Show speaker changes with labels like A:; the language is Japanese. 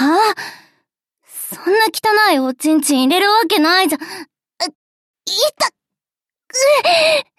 A: はぁ、そんな汚いおちんちん入れるわけないじゃん。いたっ、